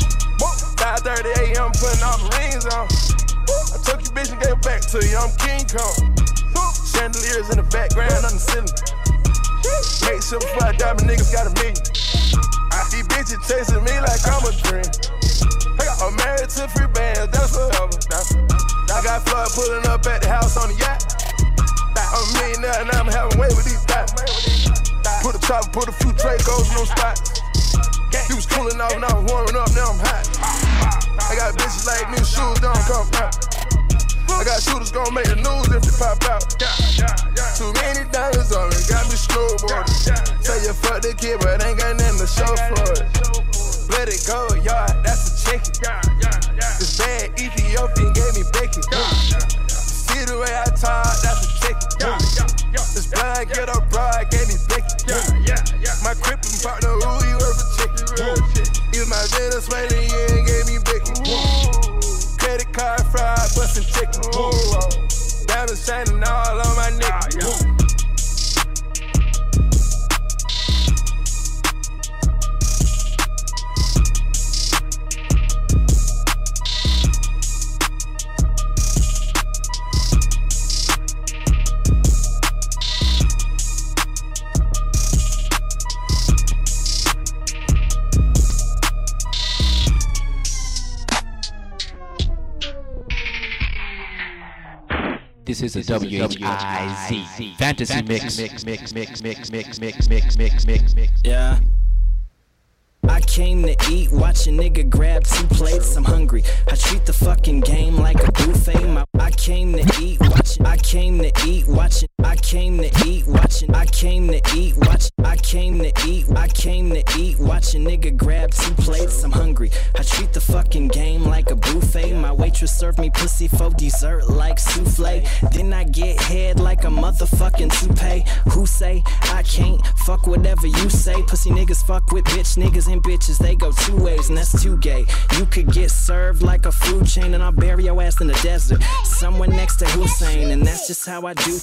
5:30 a.m. putting all the rings on. I took your bitch and gave it back to you, I'm King Kong. Chandeliers in the background on the ceiling. Make sure before I die, my niggas got a million. These bitches chasing me like I'm a dream. I'm married to free bands, that's forever. I got Floyd pulling up at the house on the yacht. I'm a millionaire and I'm having way with these guys. Put a chopper, put a few Dracos in those spots. He was cooling off, now I'm warming up, now I'm hot. I got bitches like me, shoes don't come out. I got shooters gon' make the news if they pop out. Too many diamonds on me, got me snowboarding. Say you fuck the kid, but ain't got nothing to show for it. Let it go, yard, that's a chicken. This bad Ethiopian gave me bacon. See the way I talk, that's a chicken. This blind ghetto broad gave me bacon. My crippin' partner, who he worth for chicken. Even my Venezuelan gave me bacon. Credit card fraud, bustin' chicken. Diamonds shining all on my neck. This is a WHIZ Fantasy Mix. Yeah. I came to eat, watch a nigga grab 2 plates, I'm hungry. I treat the fucking game like a buffet. I came to eat, watch. I came to eat, watch. I came to eat, watch. I came to eat, watch. I came to eat, I came to eat, watch a nigga grab 2 plates, I'm hungry. I treat the fucking game like a buffet. My waitress served me pussy for dessert like souffle. Then I get head like a motherfucking toupee. Who say I can't fuck whatever you say? Pussy niggas fuck with bitch niggas and bitches, they go 2 ways, and that's too gay. You could get served like a food chain, and I'll bury your ass in the desert, somewhere next to Hussein. And that's just how I do things. Don't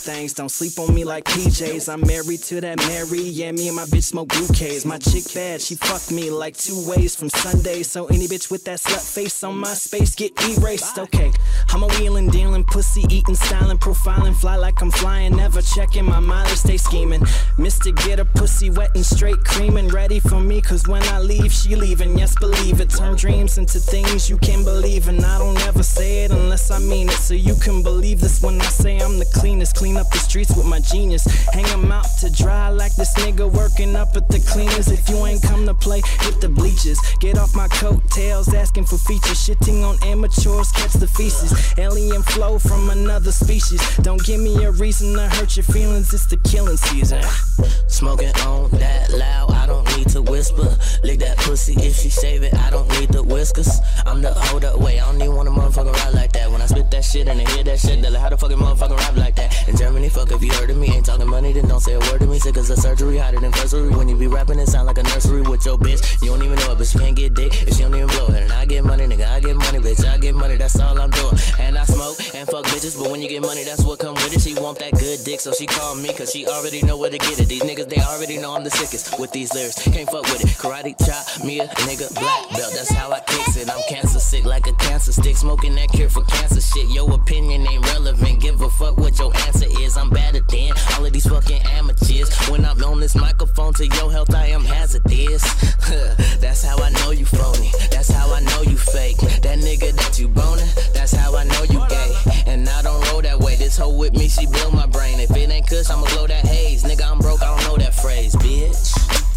Don't sleep on me like PJs. I'm married to that Mary. Yeah, me and my bitch smoke bouquets. My chick bad, she fucked me like 2 ways from Sunday. So any bitch with that slut face on my space get erased. Okay, I'm a wheeling, dealing, pussy eating, styling, profiling, fly like I'm flying, never checking my mileage, stay scheming. Mister get a pussy wet and straight creaming, ready for me, cause when I leave, she leaving. Yes, believe it, turn dreams into things you can believe in. I don't ever say it unless I mean it, so you can believe this when I say I'm the cleanest. Clean up the streets with my genius, hang 'em out to dry like this nigga working up at the cleaners. If you ain't come to play, hit the bleachers. Get off my coattails, asking for features. Shitting on amateurs, catch the feces. Alien flow from another species. Don't give me a reason to hurt your feelings, it's the killing season. Smoking on that loud, I don't need to whisper. Lick that pussy if she shave it, I don't need the whiskers. I'm the hold up, wait, I don't even want a motherfucker rap like that. When I spit that shit and they hear that shit, they're like, how the fucking motherfucker rap like that? In Germany, fuck if you heard of me, ain't talking money, then don't say a word to me. Sick as a surgery, hotter than firstry. When you be rapping, it sound like a nursery with your bitch. You don't even know it, but she can't get dick if she don't even blow it. And I get money, nigga, I get money, bitch, I get money, that's all I'm doing. And I smoke and fuck bitches, but when you get money, that's what come with it. She want that good dick, so she call me, cause she already know where to get it. These niggas, they already know I'm the sickest with these lyrics. Can't fuck with it. Karate chop, me a nigga black belt, that's how I kicks it. I'm cancer sick like a cancer stick, smoking that cure for cancer shit. Your opinion ain't relevant, give a fuck what your answer is. I'm better than all of these fucking amateurs. When I'm on this microphone, to your health I am hazardous. That's how I know you phony, that's how I know you fake. That nigga that you boning, that's how I know you gay. And I don't roll that way, this hoe with me, she build my brain. If it ain't kush, I'ma blow that haze. Nigga, I'm broke, I don't know that phrase, bitch.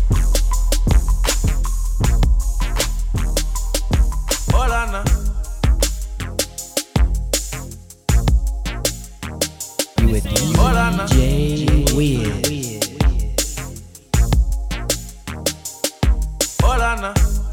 Hola, now. You with DJ Wiz. Hola, now.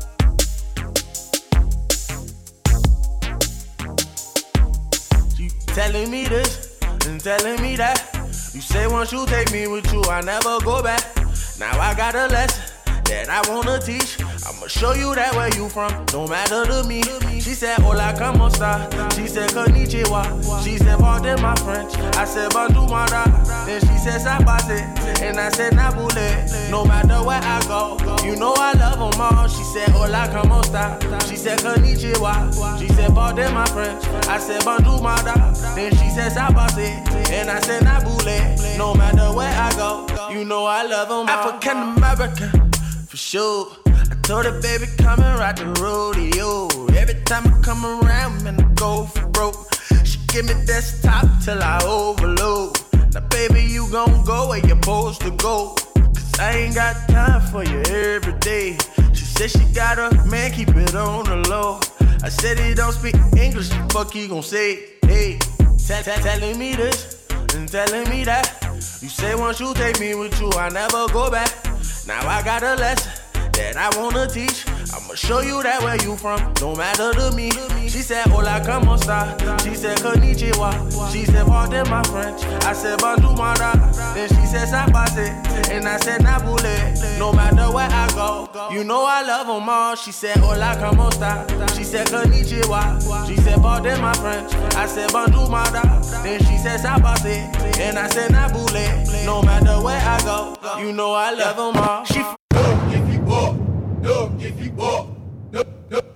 You telling me this and telling me that. You say once you take me with you, I never go back. Now I got a lesson that I wanna teach. I'ma show you that where you from, don't matter to me. She said, hola, como esta? She said, konnichiwa. She said, pardon my French. I said, bonjour, mada. Then she said, sabate. And I said, nabule. No matter where I go, you know I love them all. She said, hola, como esta? She said, konnichiwa. She said, pardon my French. I said, bonjour, mada. Then she said, sabate. And I said, nabule. No matter where I go, you know I love them all. African American, for sure. I told her, baby, come and ride the rodeo. Every time I come around, man, I go for broke. She give me desktop till I overload. Now, baby, you gon' go where you're supposed to go. Cause I ain't got time for you every day. She said she got a man, keep it on the low. I said he don't speak English, fuck he gon' say, hey. Telling me this and telling me that. You say once you take me with you, I never go back. Now I got a lesson that I wanna teach. I'ma show you that where you from, don't matter to me. She said, hola, como esta? She said, konnichiwa. She said, pardon my French. I said, bonjour, mada. Then she said, sabase. And I said, nabule. No matter where I go, you know I love them all. She said, hola, como esta? She said, konnichiwa. She said, pardon my French. I said, bonjour, mada. Then she said, sabase. And I said, nabule. No matter where I go, you know I love them all. She if you walk, look if you walk, look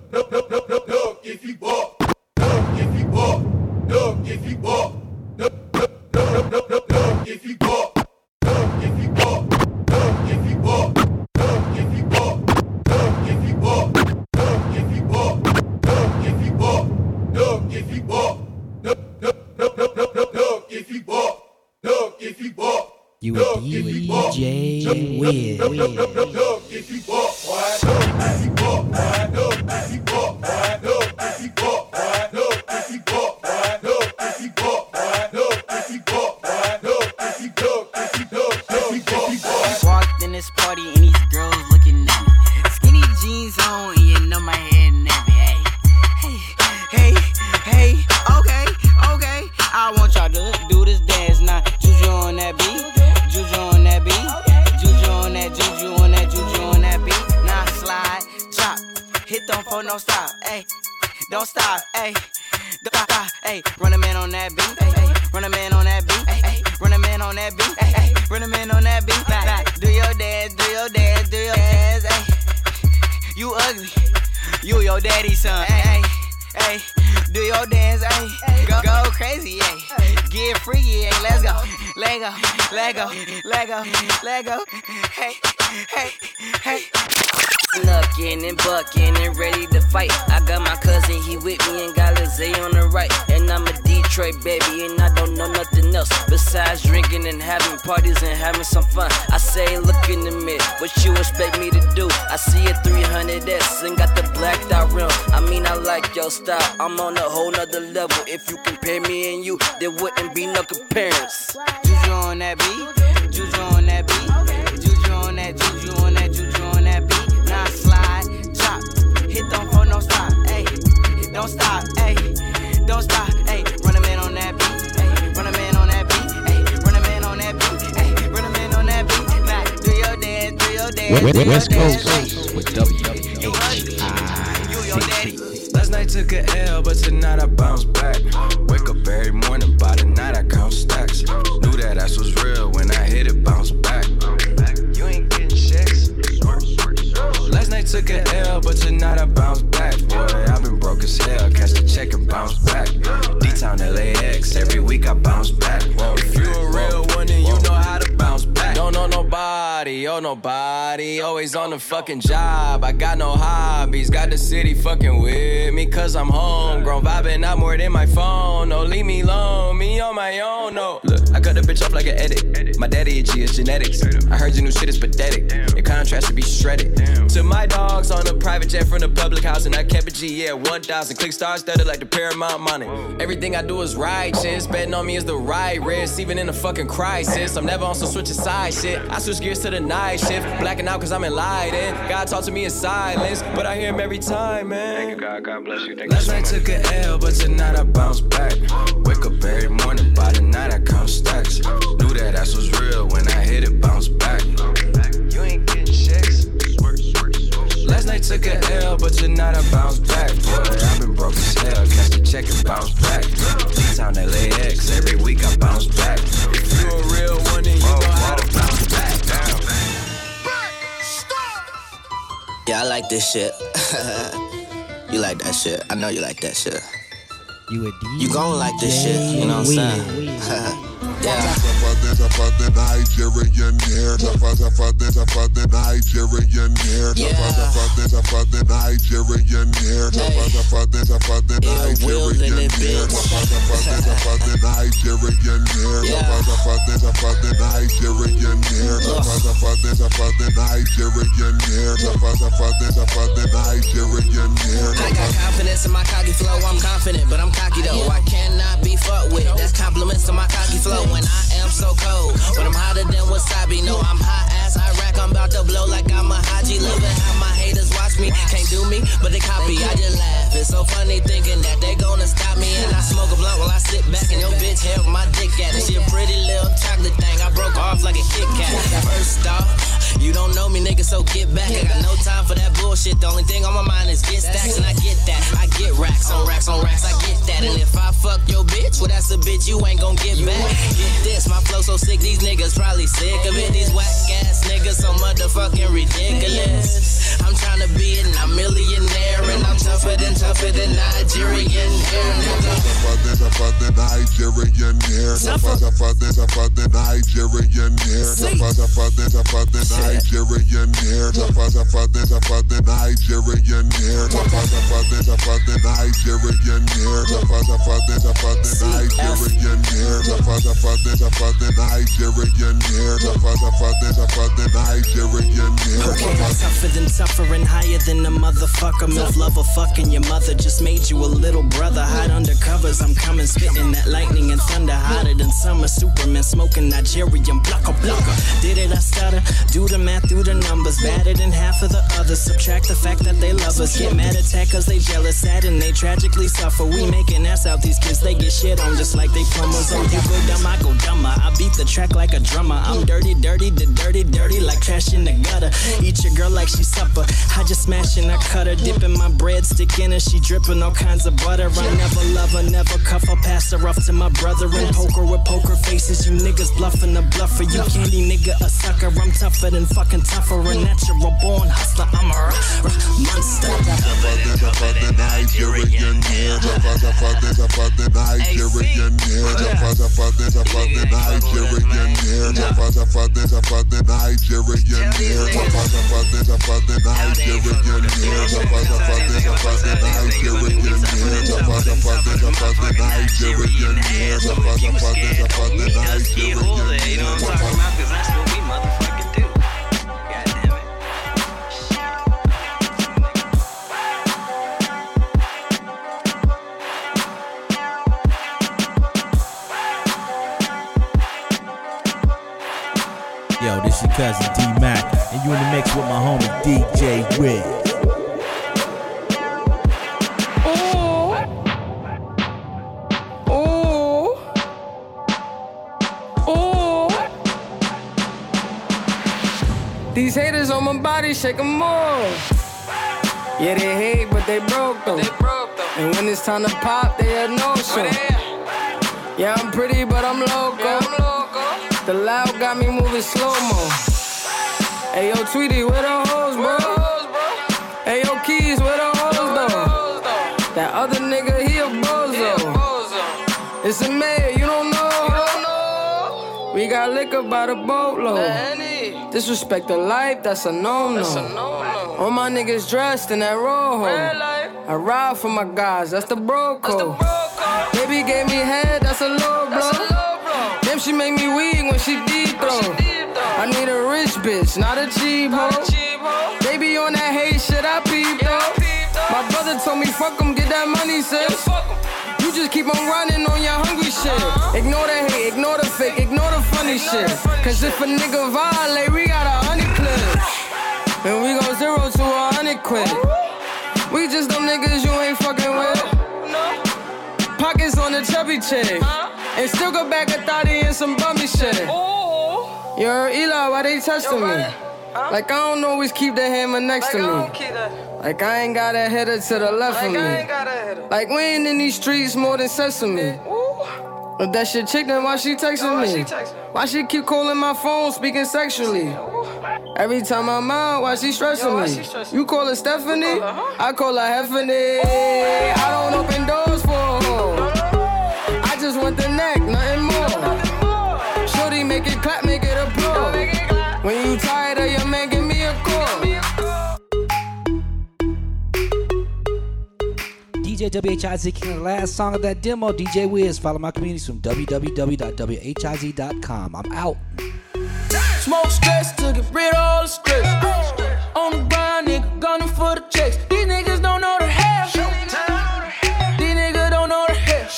if you walk, if you walk, look if you walk, if you walk, if you walk, if you walk, if you walk, if you walk, if you walk, if you walk, if you walk, if you walk, if you walk, if you walk. You with DJ Wiz. If you walk, why? If you walk, why? If you walk, why? If you walk, why? If you walk, why? If you walk, why? If you walk, why? If you walk, if you walk. Walked in this party and these girls looking at me. Skinny jeans on and you know my hair nappy. Hey, okay. I want y'all to do this dance now. Juju on that beat. Juju on that beat, juju on that, juju on that, juju on that beat. Now slide, drop, hit them for no stop, ayy. Don't stop, ayy. Don't stop, ayy. Run a man on that beat, ayy. Run a man on that beat, ayy. run a man on that beat, ay, ay, run a man on that beat. Nah, do your dance, do your dance, do your dance, ay. You ugly, you your daddy's son, ay, ay, ay. Do your dance, ay, go crazy, ay. Get free, ay, let's go, Lego, Lego, Lego, Lego, hey, hey, hey. Knuckin' and buckin' and ready to fight. I got my cousin, he with me and got Lizzie on the right. And I'm a Detroit baby and I don't know nothing else besides drinking and having parties and having some fun. I say look in the mirror, what you expect me to do? I see a 300S and got the blacked out rim. I mean I like your style, I'm on a whole nother level. If you compare me and you, there wouldn't be no comparison. Juju on that beat, Juju on that beat, Juju on that, Juju on that, Juju on that beat. Now slide, drop, hit don't hold no stop, ayy. Don't stop, ayy. Don't stop, ayy. Run a man on that beat, ayy. Run a man on that beat, ayy. Run a man on that beat, ayy. Run a man on that beat. Now do your dance, do your dance. West Coast with WHI. You your daddy. Last night took a L, but tonight I bounce back. Wake up every morning, by the night I count stacks. Knew that ass was real when I hit it, bounce back. You ain't getting checks. Last night took a L, but tonight I bounce back. Boy, I've been broke as hell, catch the check and bounce back. D-Town LAX, every week I bounce back. Whoa, if you a real one, then you know how to bounce back. Don't know nobody, oh nobody, always on the fucking job. I got no hobbies, got the city fucking with me, cause I'm homegrown, vibing out more than my phone. No, leave me alone, me on my own, no. Look, I cut the bitch off like an edit. My daddy a G, it's genetics. I heard your new shit is pathetic. Your contrast should be shredded. To my dogs on a private jet from the public house, and I kept a G, yeah, 1,000. Click stars studded like the Paramount money. Everything I do is righteous. Betting on me is the right risk, even in a fucking crisis. I'm never on some switching side shit. I switch gears to the night shift. Blacking out cause I'm enlightened. God talk to me in silence, but I hear him every time, man. Thank you, God. God bless you. Last night took a L, but tonight I bounce back. Wake up every morning, by the night I count stacks. Knew that ass was real when I hit it, bounce back. You ain't getting checks. Last night took a L, but tonight I bounce back. Boy, I've been broke as hell, catch the check and bounce back. D-Town LAX, every week I bounce back. If you a real one, then you know how to bounce back. Yeah, I like this shit. You like that shit. I know you like that shit. You gon' like this shit, you know what I'm saying? Yeah. For the Nigerian hair, for the Nigerian hair, for the Nigerian hair, for the Nigerian hair, for the Nigerian hair, for the Nigerian hair, for the Nigerian hair, for the Nigerian hair. I got confidence in my cocky flow, I'm confident, but I'm cocky though. I cannot be fucked with. That's compliments to my cocky flow. When I am so cold, but I'm hotter than wasabi. No, I'm hot as Iraq. I'm about to blow like I'm a Haji. Living how my haters watch me. Can't do me, but they copy. I just laugh. It's so funny thinking that they gonna stop me. And I smoke a blunt while I sit back and your bitch held my dick at it. She a pretty little chocolate thing. I broke off like a Kit Kat. First off, you don't know me, nigga, so get back. I got no time for that bullshit. The only thing on my mind is get stacks, and I get that. I get racks on racks on racks. I get that. And if I fuck your bitch, well, that's a bitch you ain't gon' get back. Get this, my flow so sick, these niggas probably sick of it. These whack ass niggas so motherfucking ridiculous. I'm tryna be a millionaire, and I'm tougher than Nigerian hair, nigga. For the Nigerian hair, for the Nigerian hair, for the Nigerian hair, for the Nigerian hair, for the Nigerian hair, for the Nigerian hair, for the Nigerian hair, for the Nigerian hair. Okay, I'm tougher and higher than a motherfucker. MILF lover fucking your mother just made you a little brother. Hide under covers, I'm coming spitting that lightning and thunder. Hotter than summer, Superman smoking Nigerian blocker. Did it, I stutter, do the math through the numbers. Better than half of the others, subtract the fact that they love us. Get mad attack cause they jealous, sad and they tragically suffer. We making ass out these kids, they get shit on just like they plumbers. Oh, you go dumb, I go dumber. I beat the track like a drummer. I'm dirty like trash in the gutter. Eat your girl like she supper. I just smash and I cut her, dipping my bread, stick in her. She dripping all kinds of butter. I never love her, never cuff I pass her off to my brother and poker with poker faces. You niggas bluffing the bluffer. You candy nigga a sucker. I'm tougher than fucking tougher. A natural born hustler. I'm a monster. Tougher than Nigerian hair. Tougher than Nigerian hair. Tougher than Nigerian hair. Tougher than Nigerian hair. Tougher than Nigerian hair. Tougher than Nigerian hair. Tougher than Nigerian hair. Just keep holding it, you know what I'm talking about? Cause that's what we motherfucking do. God damn it. Yo, this your cousin D-Mac, and you in the mix with my homie DJ Wiz. These haters on my body, shake them off. Yeah, they hate, but they broke though. And when it's time to pop, they had no show. Yeah, I'm pretty, but I'm loco. The loud got me moving slow-mo. Hey, yo, Tweety, where the hoes, bro? Hey, yo, Keys, where the hoes, though? That other nigga, he a bozo. It's a mayor, you don't know. We got liquor by the boatload. Disrespect the life, that's a no-no. All my niggas dressed in that rojo. I ride for my guys, that's the bro code. Baby gave me head, that's a low blow. Damn, she make me weak when she deep throw. I need a rich bitch, not a cheap hoe. Baby on that hate shit, I peep though. My brother told me fuck him, get that money, sis. You just keep on running on your hungry shit. Ignore the hate, ignore the fake, ignore the funny shit. Cause if a nigga violate, we got 100 clips. And we go 0 to 100 quid. We just them niggas you ain't fucking with. Pockets on the chubby chick. And still go back a thotty and some bummy shit. Yo, Eli, why they testing me? Like I don't always keep the hammer next to me. Like I ain't got a header to the left of me. Like we ain't in these streets more than sesame. If that shit chick, then why she texting me? Why she keep calling my phone, speaking sexually? Every time I'm out, why she stressing me? You call her Stephanie? I call her Heffany. I don't open doors for a hoe. I just want the neck, nothing more. Shorty, make it clap, make it applaud. When you tired of your man, give me a call. DJ WHIZ King, the last song of that demo. DJ Wiz. Follow my communities from www.whiz.com. I'm out. Smoke stress to get rid of all the stress. On the grind, nigga, gunning for the checks. These niggas don't know the half. These niggas don't know the half.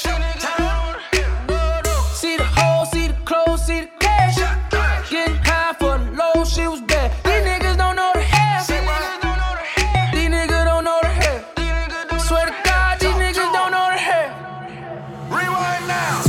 See the hole, see the clothes, see the cash. Getting high for the low, shit was bad. These niggas don't know the half. These niggas don't know the half. Swear to God, these niggas don't know the half. Rewind now.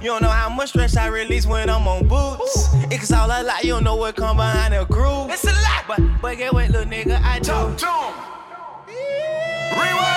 You don't know how much stress I release when I'm on boots. It's all a lot, you don't know what come behind the groove. It's a lot, but get what, little nigga, I do. Rewind.